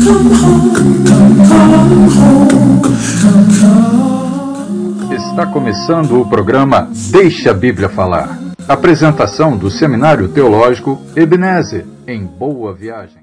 Está começando o programa Deixa a Bíblia Falar. Apresentação do Seminário Teológico Ebenezer, em Boa Viagem.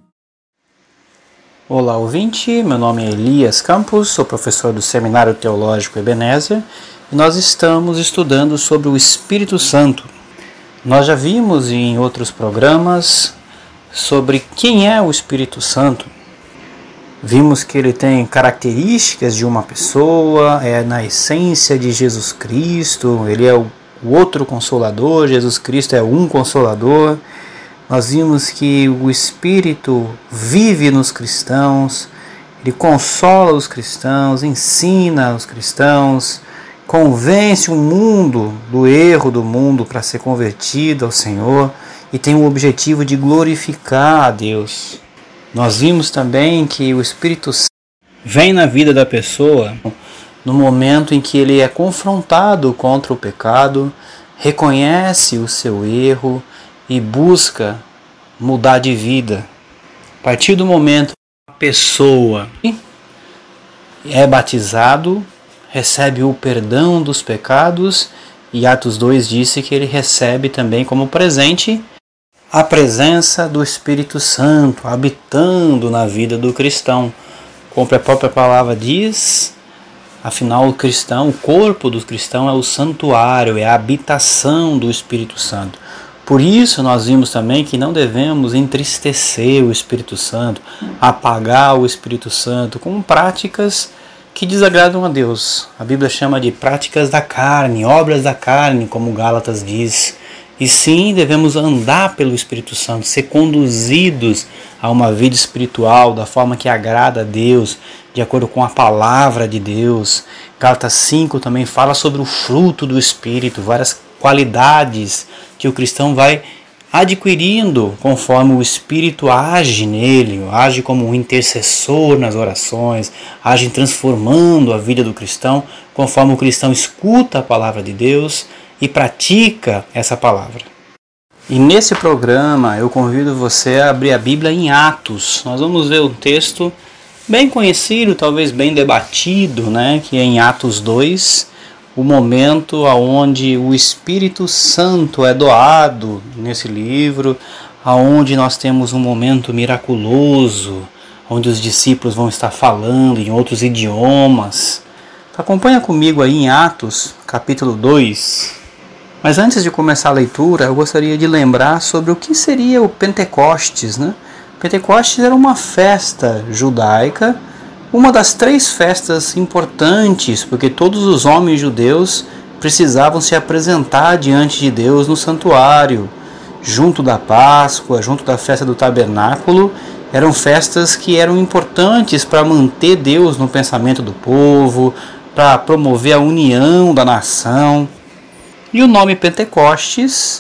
Olá, ouvinte, meu nome é Elias Campos, sou professor do Seminário Teológico Ebenezer e nós estamos estudando sobre o Espírito Santo. Nós já vimos em outros programas sobre quem é o Espírito Santo. Vimos que ele tem características de uma pessoa, é na essência de Jesus Cristo, ele é o outro Consolador, Jesus Cristo é um Consolador. Nós vimos que o Espírito vive nos cristãos, ele consola os cristãos, ensina os cristãos, convence o mundo do erro do mundo para ser convertido ao Senhor e tem o objetivo de glorificar a Deus. Nós vimos também que o Espírito Santo vem na vida da pessoa no momento em que ele é confrontado contra o pecado, reconhece o seu erro e busca mudar de vida. A partir do momento que a pessoa é batizado, recebe o perdão dos pecados, e Atos 2 disse que ele recebe também como presente a presença do Espírito Santo habitando na vida do cristão. Como a própria palavra diz, afinal o cristão, o corpo do cristão é o santuário, é a habitação do Espírito Santo. Por isso nós vimos também que não devemos entristecer o Espírito Santo, apagar o Espírito Santo com práticas que desagradam a Deus. A Bíblia chama de práticas da carne, obras da carne, como Gálatas diz. E sim, devemos andar pelo Espírito Santo, ser conduzidos a uma vida espiritual da forma que agrada a Deus, de acordo com a palavra de Deus. Gálatas 5 também fala sobre o fruto do Espírito, várias qualidades que o cristão vai adquirindo conforme o Espírito age nele, age como um intercessor nas orações, age transformando a vida do cristão, conforme o cristão escuta a palavra de Deus e pratica essa palavra. E nesse programa eu convido você a abrir a Bíblia em Atos. Nós vamos ver um texto bem conhecido, talvez bem debatido, que é em Atos 2, o momento onde o Espírito Santo é doado nesse livro, onde nós temos um momento miraculoso, onde os discípulos vão estar falando em outros idiomas. Acompanha comigo aí em Atos, capítulo 2. Mas antes de começar a leitura, eu gostaria de lembrar sobre o que seria o Pentecostes. Pentecostes era uma festa judaica, uma das 3 festas importantes, porque todos os homens judeus precisavam se apresentar diante de Deus no santuário, junto da Páscoa, junto da festa do tabernáculo. Eram festas que eram importantes para manter Deus no pensamento do povo, para promover a união da nação. E o nome Pentecostes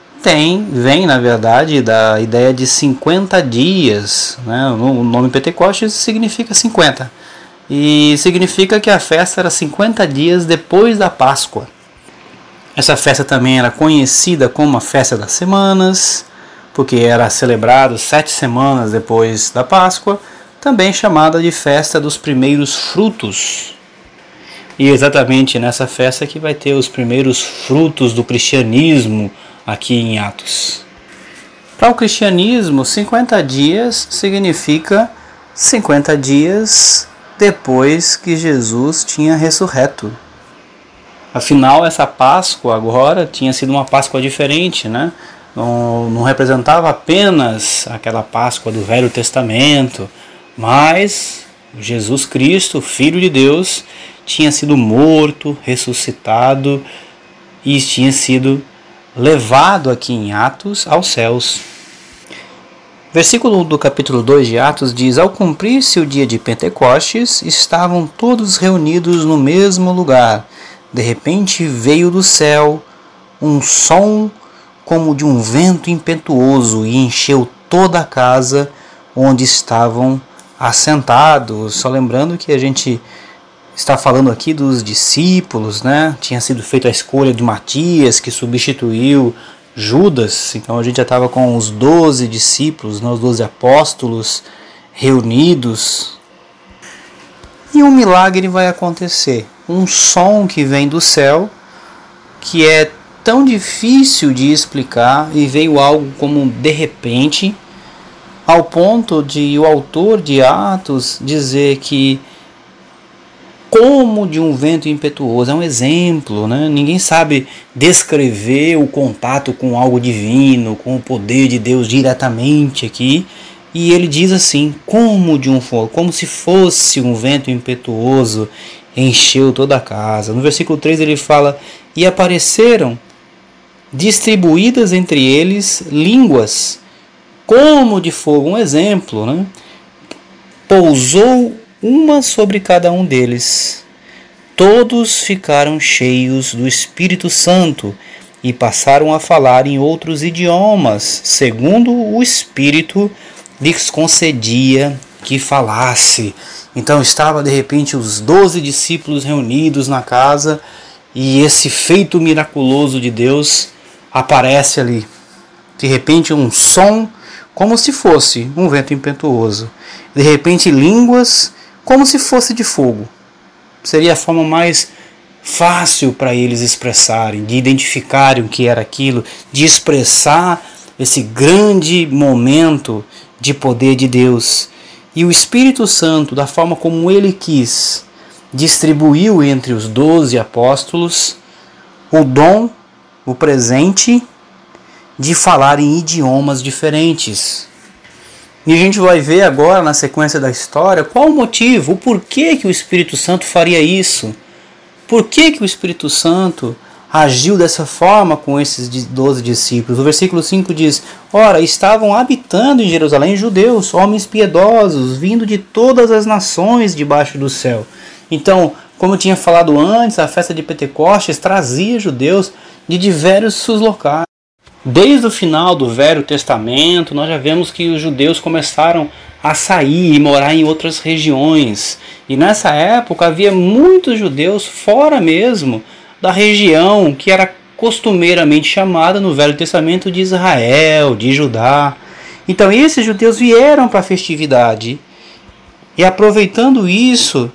vem, na verdade, da ideia de 50 dias. O nome Pentecostes significa 50. E significa que a festa era 50 dias depois da Páscoa. Essa festa também era conhecida como a Festa das Semanas, porque era celebrado 7 semanas depois da Páscoa, também chamada de Festa dos Primeiros Frutos. E exatamente nessa festa que vai ter os primeiros frutos do cristianismo aqui em Atos. Para o cristianismo, 50 dias significa 50 dias depois que Jesus tinha ressurreto. Afinal, essa Páscoa agora tinha sido uma Páscoa diferente, Não representava apenas aquela Páscoa do Velho Testamento, mas Jesus Cristo, Filho de Deus, tinha sido morto, ressuscitado e tinha sido levado aqui em Atos aos céus. Versículo 1 do capítulo 2 de Atos diz: Ao cumprir-se o dia de Pentecostes, estavam todos reunidos no mesmo lugar. De repente veio do céu um som como de um vento impetuoso e encheu toda a casa onde estavam assentados. Só lembrando que a gente está falando aqui dos discípulos, Tinha sido feita a escolha de Matias, que substituiu Judas. Então a gente já estava com os 12 discípulos, os 12 apóstolos, reunidos. E um milagre vai acontecer. Um som que vem do céu, que é tão difícil de explicar, e veio algo como de repente, ao ponto de o autor de Atos dizer que como de um vento impetuoso, é um exemplo, né? Ninguém sabe descrever o contato com algo divino, com o poder de Deus diretamente aqui, e ele diz assim, como de um fogo, como se fosse um vento impetuoso, encheu toda a casa. No versículo 3 ele fala, e apareceram distribuídas entre eles línguas, como de fogo, um exemplo, né? Pousou uma sobre cada um deles. Todos ficaram cheios do Espírito Santo e passaram a falar em outros idiomas, segundo o Espírito lhes concedia que falasse. Então estava de repente os 12 discípulos reunidos na casa e esse feito miraculoso de Deus aparece ali. De repente um som como se fosse um vento impetuoso. De repente línguas como se fosse de fogo. Seria a forma mais fácil para eles expressarem, de identificarem o que era aquilo, de expressar esse grande momento de poder de Deus. E o Espírito Santo, da forma como ele quis, distribuiu entre os 12 apóstolos o dom, o presente de falar em idiomas diferentes. E a gente vai ver agora, na sequência da história, qual o motivo, o porquê que o Espírito Santo faria isso. Por que o Espírito Santo agiu dessa forma com esses 12 discípulos? O versículo 5 diz, ora, estavam habitando em Jerusalém judeus, homens piedosos, vindo de todas as nações debaixo do céu. Então, como eu tinha falado antes, a festa de Pentecostes trazia judeus de diversos locais. Desde o final do Velho Testamento, nós já vemos que os judeus começaram a sair e morar em outras regiões. E nessa época havia muitos judeus fora mesmo da região que era costumeiramente chamada no Velho Testamento de Israel, de Judá. Então esses judeus vieram para a festividade. E aproveitando isso,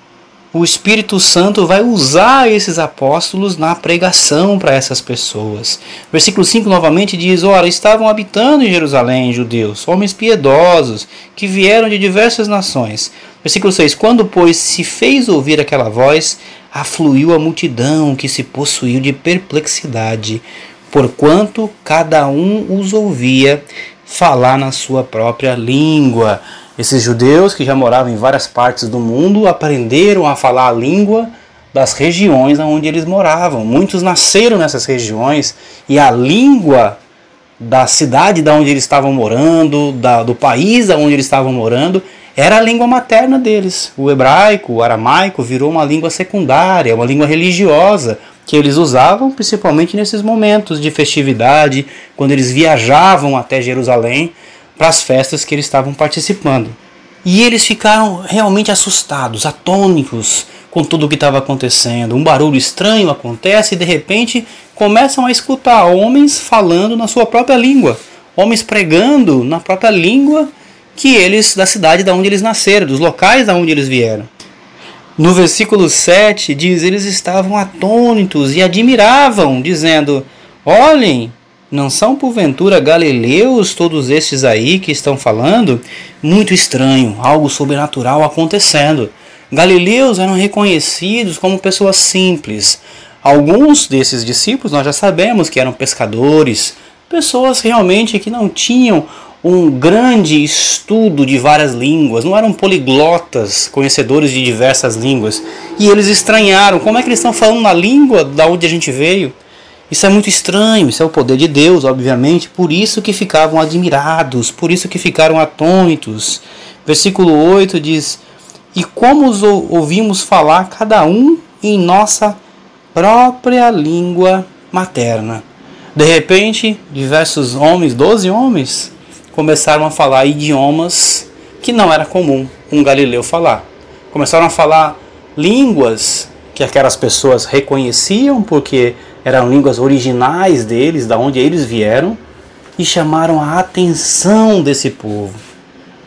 o Espírito Santo vai usar esses apóstolos na pregação para essas pessoas. Versículo 5 novamente diz, ora, estavam habitando em Jerusalém judeus, homens piedosos, que vieram de diversas nações. Versículo 6, quando, pois, se fez ouvir aquela voz, afluiu a multidão que se possuiu de perplexidade, porquanto cada um os ouvia falar na sua própria língua. Esses judeus que já moravam em várias partes do mundo aprenderam a falar a língua das regiões onde eles moravam. Muitos nasceram nessas regiões e a língua da cidade da onde eles estavam morando, do país onde eles estavam morando, era a língua materna deles. O hebraico, o aramaico virou uma língua secundária, uma língua religiosa que eles usavam principalmente nesses momentos de festividade, quando eles viajavam até Jerusalém para as festas que eles estavam participando. E eles ficaram realmente assustados, atônitos com tudo o que estava acontecendo. Um barulho estranho acontece e de repente começam a escutar homens falando na sua própria língua, homens pregando na própria língua que eles, da cidade da onde eles nasceram, dos locais da onde eles vieram. No versículo 7 diz, eles estavam atônitos e admiravam, dizendo, olhem, não são porventura galileus todos estes aí que estão falando? Muito estranho, algo sobrenatural acontecendo. Galileus eram reconhecidos como pessoas simples. Alguns desses discípulos nós já sabemos que eram pescadores, pessoas realmente que não tinham um grande estudo de várias línguas, não eram poliglotas, conhecedores de diversas línguas. E eles estranharam, como é que eles estão falando na língua da onde a gente veio? Isso é muito estranho, isso é o poder de Deus, obviamente, por isso que ficavam admirados, por isso que ficaram atônitos. Versículo 8 diz, e como os ouvimos falar cada um em nossa própria língua materna. De repente, diversos homens, 12 homens, começaram a falar idiomas que não era comum um galileu falar. Começaram a falar línguas que aquelas pessoas reconheciam porque eram línguas originais deles, da onde eles vieram, e chamaram a atenção desse povo.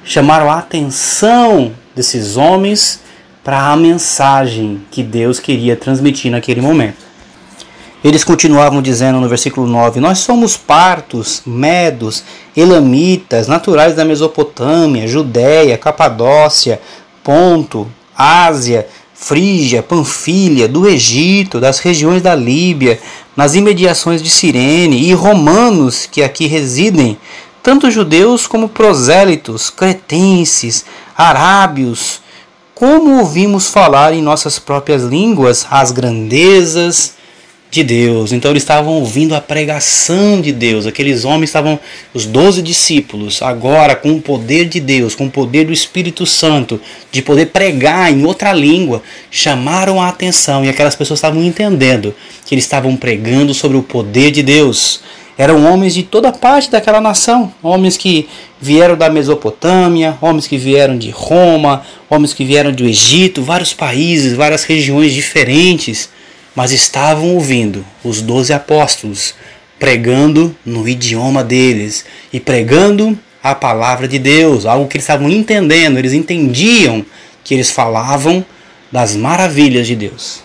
chamaram a atenção desses homens para a mensagem que Deus queria transmitir naquele momento. Eles continuavam dizendo no versículo 9: nós somos partos, medos, elamitas, naturais da Mesopotâmia, Judéia, Capadócia, Ponto, Ásia, Frígia, Panfilha, do Egito, das regiões da Líbia, nas imediações de Cirene, e romanos que aqui residem, tanto judeus como prosélitos, cretenses, arábios, como ouvimos falar em nossas próprias línguas as grandezas de Deus. Então eles estavam ouvindo a pregação de Deus. Aqueles homens estavam, os 12 discípulos, agora com o poder de Deus, com o poder do Espírito Santo, de poder pregar em outra língua, chamaram a atenção, e aquelas pessoas estavam entendendo que eles estavam pregando sobre o poder de Deus. Eram homens de toda parte daquela nação, homens que vieram da Mesopotâmia, homens que vieram de Roma, homens que vieram do Egito, vários países, várias regiões diferentes, mas estavam ouvindo os 12 apóstolos pregando no idioma deles e pregando a palavra de Deus, algo que eles estavam entendendo. Eles entendiam que eles falavam das maravilhas de Deus.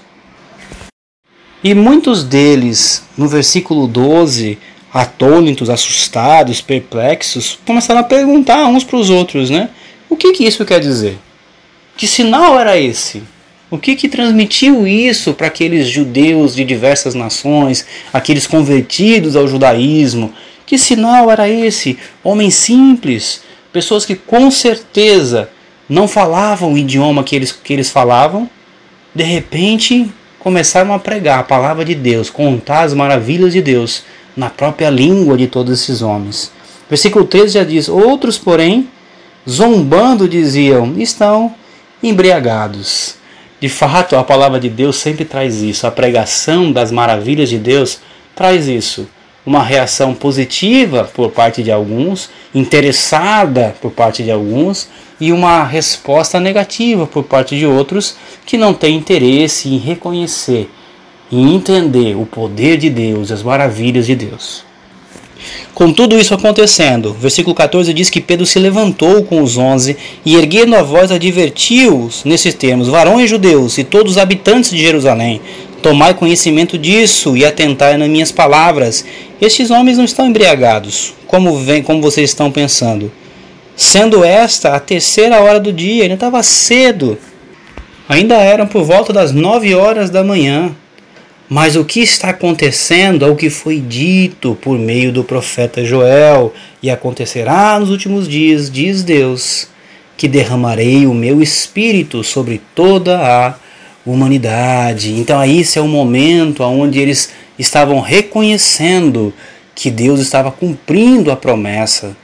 E muitos deles, no versículo 12, atônitos, assustados, perplexos, começaram a perguntar uns para os outros, né? O que isso quer dizer? Que sinal era esse? O que transmitiu isso para aqueles judeus de diversas nações, aqueles convertidos ao judaísmo? Que sinal era esse? Homens simples, pessoas que com certeza não falavam o idioma que eles falavam, de repente começaram a pregar a palavra de Deus, contar as maravilhas de Deus na própria língua de todos esses homens. Versículo 13 já diz: outros, porém, zombando, diziam: estão embriagados. De fato, a palavra de Deus sempre traz isso. A pregação das maravilhas de Deus traz isso. Uma reação positiva por parte de alguns, interessada por parte de alguns, e uma resposta negativa por parte de outros que não têm interesse em reconhecer e entender o poder de Deus, as maravilhas de Deus. Com tudo isso acontecendo, versículo 14 diz que Pedro se levantou com os 11 e, erguendo a voz, advertiu-os nesses termos: varões judeus e todos os habitantes de Jerusalém, tomai conhecimento disso e atentai nas minhas palavras. Estes homens não estão embriagados, como vocês estão pensando. Sendo esta a 3ª hora do dia, ainda estava cedo. Ainda eram por volta das 9 horas da manhã. Mas o que está acontecendo é o que foi dito por meio do profeta Joel: e acontecerá nos últimos dias, diz Deus, que derramarei o meu espírito sobre toda a humanidade. Então esse é o momento onde eles estavam reconhecendo que Deus estava cumprindo a promessa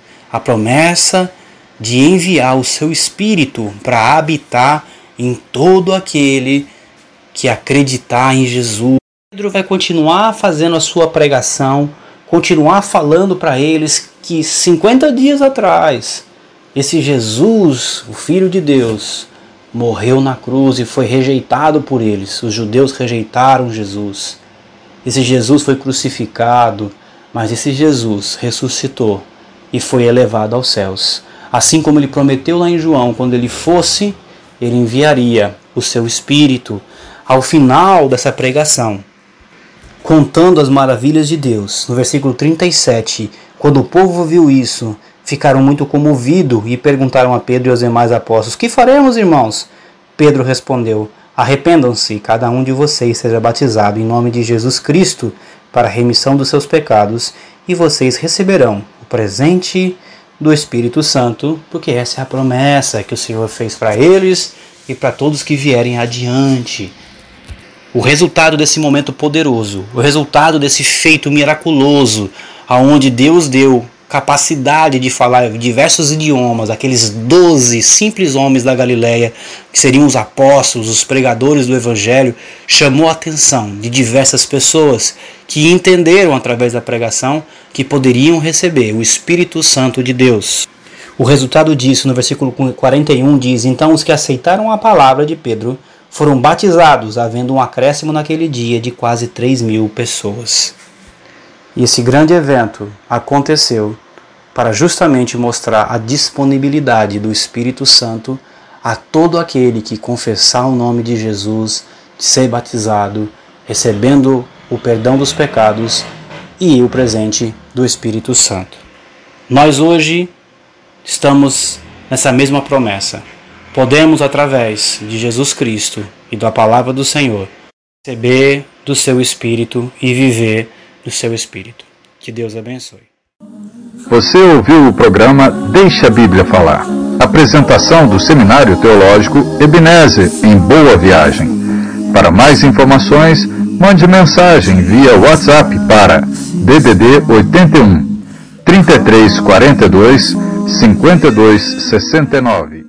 de enviar o seu espírito para habitar em todo aquele que acreditar em Jesus. Pedro vai continuar fazendo a sua pregação, continuar falando para eles que 50 dias atrás, esse Jesus, o Filho de Deus, morreu na cruz e foi rejeitado por eles. Os judeus rejeitaram Jesus. Esse Jesus foi crucificado, mas esse Jesus ressuscitou e foi elevado aos céus. Assim como ele prometeu lá em João, quando ele fosse, ele enviaria o seu Espírito ao final dessa pregação, contando as maravilhas de Deus. No versículo 37, quando o povo ouviu isso, ficaram muito comovidos e perguntaram a Pedro e aos demais apóstolos: que faremos, irmãos? Pedro respondeu: arrependam-se, cada um de vocês seja batizado em nome de Jesus Cristo para a remissão dos seus pecados, e vocês receberão o presente do Espírito Santo, porque essa é a promessa que o Senhor fez para eles e para todos que vierem adiante. O resultado desse momento poderoso, o resultado desse feito miraculoso, aonde Deus deu capacidade de falar diversos idiomas, aqueles 12 simples homens da Galileia, que seriam os apóstolos, os pregadores do Evangelho, chamou a atenção de diversas pessoas que entenderam através da pregação que poderiam receber o Espírito Santo de Deus. O resultado disso, no versículo 41, diz: então os que aceitaram a palavra de Pedro foram batizados, havendo um acréscimo naquele dia de quase 3.000 pessoas. E esse grande evento aconteceu para justamente mostrar a disponibilidade do Espírito Santo a todo aquele que confessar o nome de Jesus, ser batizado, recebendo o perdão dos pecados e o presente do Espírito Santo. Nós hoje estamos nessa mesma promessa. Podemos, através de Jesus Cristo e da palavra do Senhor, receber do seu Espírito e viver do seu Espírito. Que Deus abençoe. Você ouviu o programa Deixa a Bíblia Falar. Apresentação do Seminário Teológico Ebenezer, em Boa Viagem. Para mais informações, mande mensagem via WhatsApp para DDD 81 3342 5269.